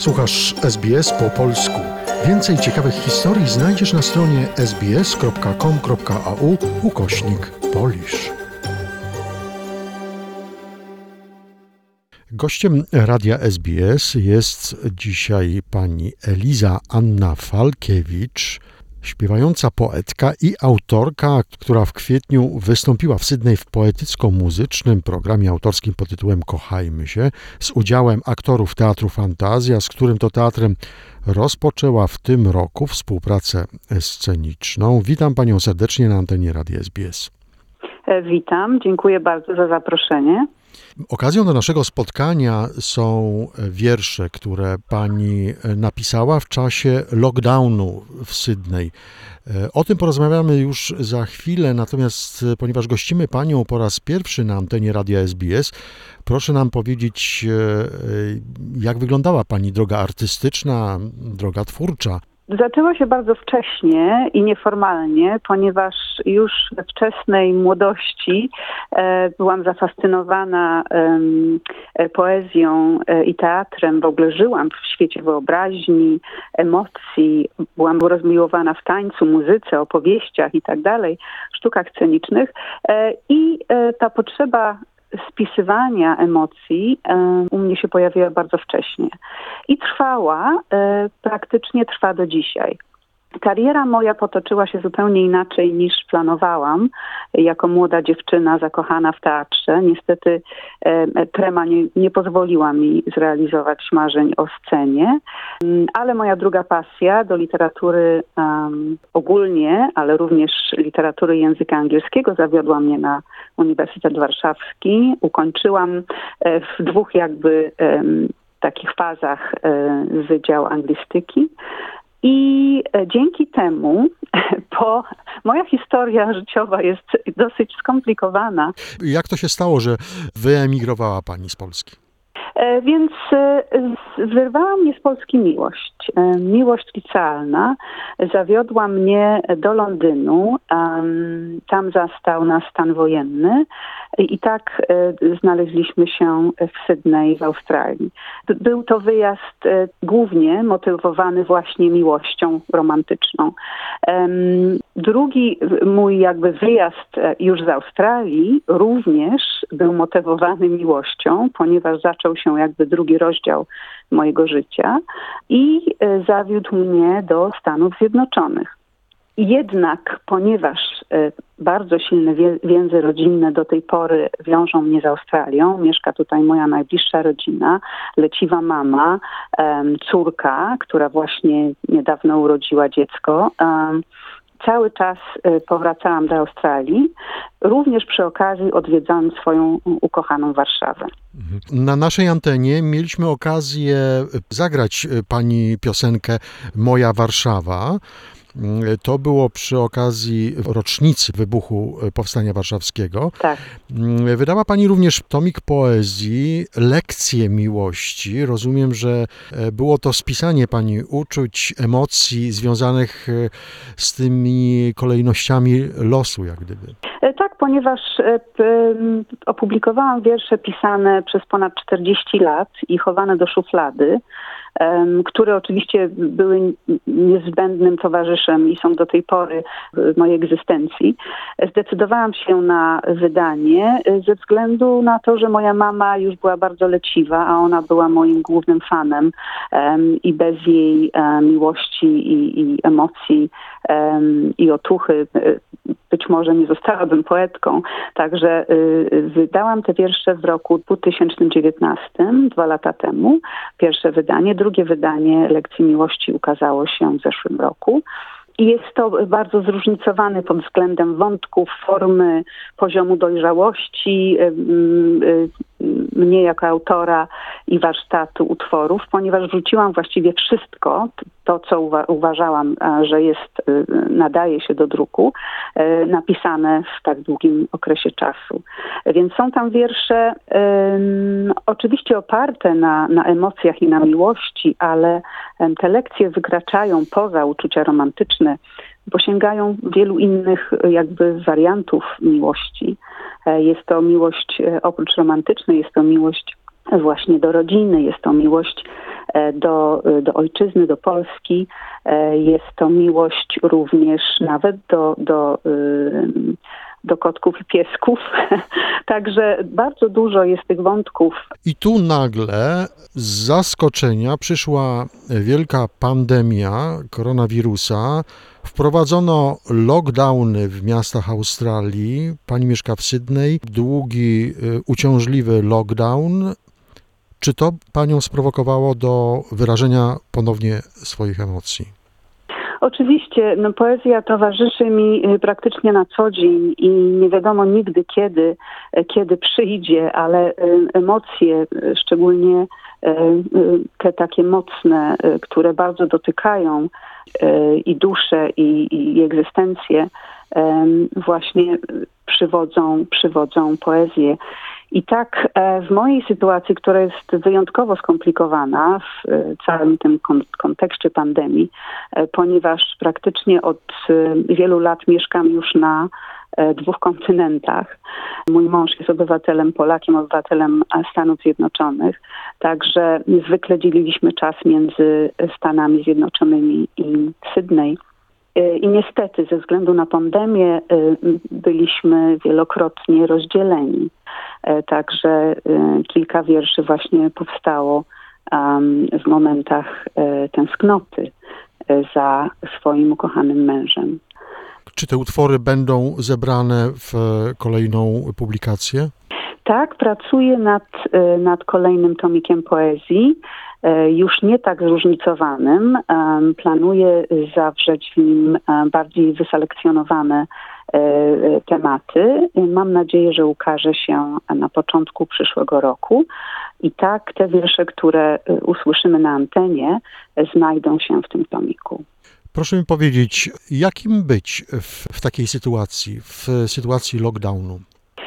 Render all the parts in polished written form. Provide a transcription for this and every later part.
Słuchasz SBS po polsku. Więcej ciekawych historii znajdziesz na stronie sbs.com.au/Polish. Gościem radia SBS jest dzisiaj pani Eliza Anna Falkiewicz, śpiewająca poetka i autorka, która w kwietniu wystąpiła w Sydney w poetycko-muzycznym programie autorskim pod tytułem Kochajmy się z udziałem aktorów Teatru Fantazja, z którym to teatrem rozpoczęła w tym roku współpracę sceniczną. Witam panią serdecznie na antenie radia SBS. Witam, dziękuję bardzo za zaproszenie. Okazją do naszego spotkania są wiersze, które pani napisała w czasie lockdownu w Sydney. O tym porozmawiamy już za chwilę, natomiast ponieważ gościmy panią po raz pierwszy na antenie radia SBS, proszę nam powiedzieć, jak wyglądała pani droga artystyczna, droga twórcza. Zaczęło się bardzo wcześnie i nieformalnie, ponieważ już we wczesnej młodości byłam zafascynowana poezją i teatrem. W ogóle żyłam w świecie wyobraźni, emocji. Byłam rozmiłowana w tańcu, muzyce, opowieściach i tak dalej, sztukach scenicznych. I ta potrzeba spisywania emocji u mnie się pojawiła bardzo wcześnie i trwała, praktycznie trwa do dzisiaj. Kariera moja potoczyła się zupełnie inaczej niż planowałam. Jako młoda dziewczyna zakochana w teatrze. Niestety trema nie pozwoliła mi zrealizować marzeń o scenie, ale moja druga pasja do literatury ogólnie, ale również literatury języka angielskiego zawiodła mnie na Uniwersytet Warszawski. Ukończyłam w dwóch takich fazach Wydział Anglistyki. I dzięki temu moja historia życiowa jest dosyć skomplikowana. Jak to się stało, że wyemigrowała pani z Polski? Więc wyrwała mnie z Polski miłość. Miłość licealna zawiodła mnie do Londynu. Tam zastał nas stan wojenny i tak znaleźliśmy się w Sydney w Australii. Był to wyjazd głównie motywowany właśnie miłością romantyczną. Drugi mój wyjazd już z Australii również był motywowany miłością, ponieważ zaczął się drugi rozdział mojego życia i zawiódł mnie do Stanów Zjednoczonych. Jednak ponieważ bardzo silne więzy rodzinne do tej pory wiążą mnie z Australią, mieszka tutaj moja najbliższa rodzina, leciwa mama, córka, która właśnie niedawno urodziła dziecko. Cały czas powracałam do Australii, również przy okazji odwiedzając swoją ukochaną Warszawę. Na naszej antenie mieliśmy okazję zagrać pani piosenkę Moja Warszawa. To było przy okazji rocznicy wybuchu Powstania Warszawskiego. Tak. Wydała pani również tomik poezji, Lekcje miłości. Rozumiem, że było to spisanie pani uczuć, emocji związanych z tymi kolejnościami losu, jak gdyby. Tak, ponieważ opublikowałam wiersze pisane przez ponad 40 lat i chowane do szuflady, które oczywiście były niezbędnym towarzyszem i są do tej pory w mojej egzystencji. Zdecydowałam się na wydanie ze względu na to, że moja mama już była bardzo leciwa, a ona była moim głównym fanem i bez jej miłości i emocji i otuchy być może nie zostałabym poetką. Także wydałam te wiersze w roku 2019, 2 lata temu. Pierwsze wydanie. Drugie wydanie Lekcji miłości ukazało się w zeszłym roku. I jest to bardzo zróżnicowany pod względem wątków, formy, poziomu dojrzałości mnie jako autora i warsztatu utworów, ponieważ wrzuciłam właściwie wszystko, to co uważałam, że nadaje się do druku, napisane w tak długim okresie czasu. Więc są tam wiersze oczywiście oparte na emocjach i na miłości, ale te lekcje wykraczają poza uczucia romantyczne, bo sięgają wielu innych wariantów miłości. Jest to miłość oprócz romantycznej, jest to miłość właśnie do rodziny, jest to miłość do ojczyzny, do Polski. Jest to miłość również nawet do kotków i piesków. Także bardzo dużo jest tych wątków. I tu nagle z zaskoczenia przyszła wielka pandemia koronawirusa. Wprowadzono lockdowny w miastach Australii. Pani mieszka w Sydney. Długi, uciążliwy lockdown. Czy to panią sprowokowało do wyrażenia ponownie swoich emocji? Oczywiście, poezja towarzyszy mi praktycznie na co dzień i nie wiadomo nigdy kiedy przyjdzie, ale emocje, szczególnie te takie mocne, które bardzo dotykają i duszę, i egzystencję, właśnie przywodzą poezję. I tak w mojej sytuacji, która jest wyjątkowo skomplikowana w całym tym kontekście pandemii, ponieważ praktycznie od wielu lat mieszkam już na 2 kontynentach. Mój mąż jest obywatelem Polakiem, obywatelem Stanów Zjednoczonych, także zwykle dzieliliśmy czas między Stanami Zjednoczonymi i Sydney. I niestety ze względu na pandemię byliśmy wielokrotnie rozdzieleni. Także kilka wierszy właśnie powstało w momentach tęsknoty za swoim ukochanym mężem. Czy te utwory będą zebrane w kolejną publikację? Tak, pracuję nad kolejnym tomikiem poezji, już nie tak zróżnicowanym. Planuję zawrzeć w nim bardziej wyselekcjonowane tematy. Mam nadzieję, że ukaże się na początku przyszłego roku i tak te wiersze, które usłyszymy na antenie, znajdą się w tym tomiku. Proszę mi powiedzieć, jakim być w takiej sytuacji, w sytuacji lockdownu?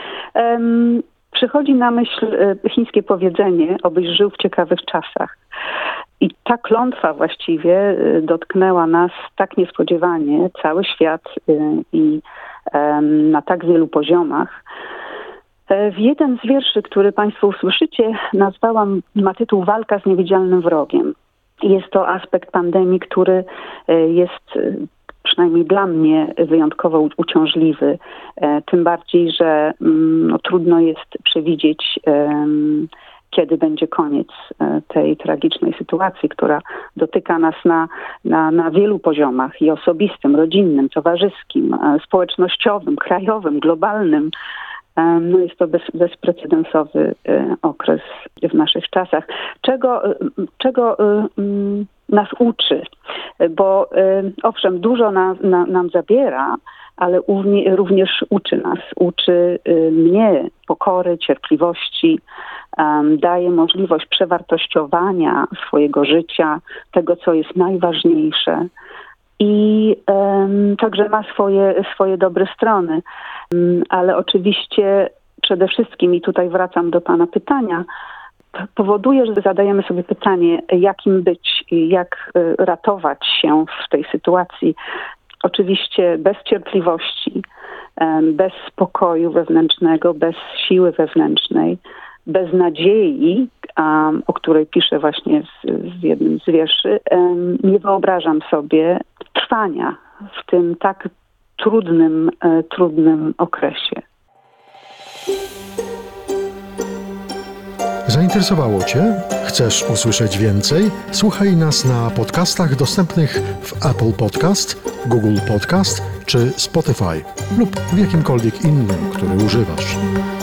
Przychodzi na myśl chińskie powiedzenie, obyś żył w ciekawych czasach. I ta klątwa właściwie dotknęła nas tak niespodziewanie, cały świat i na tak wielu poziomach. W jeden z wierszy, który Państwo usłyszycie, ma tytuł Walka z niewidzialnym wrogiem. Jest to aspekt pandemii, który jest przynajmniej dla mnie wyjątkowo uciążliwy. Tym bardziej, że trudno jest przewidzieć, kiedy będzie koniec tej tragicznej sytuacji, która dotyka nas na wielu poziomach i osobistym, rodzinnym, towarzyskim, społecznościowym, krajowym, globalnym. Jest to bezprecedensowy okres w naszych czasach. Czego nas uczy? Bo owszem, dużo nam zabiera, ale również uczy nas. Uczy mnie pokory, cierpliwości, daje możliwość przewartościowania swojego życia, tego, co jest najważniejsze. I także ma swoje dobre strony. Ale oczywiście przede wszystkim, i tutaj wracam do Pana pytania, powoduje, że zadajemy sobie pytanie, jakim być i jak ratować się w tej sytuacji. Oczywiście bez cierpliwości, bez spokoju wewnętrznego, bez siły wewnętrznej, bez nadziei, o której piszę właśnie w jednym z wierszy, nie wyobrażam sobie trwania w tym tak trudnym okresie. Zainteresowało Cię? Chcesz usłyszeć więcej? Słuchaj nas na podcastach dostępnych w Apple Podcast, Google Podcast czy Spotify lub w jakimkolwiek innym, który używasz.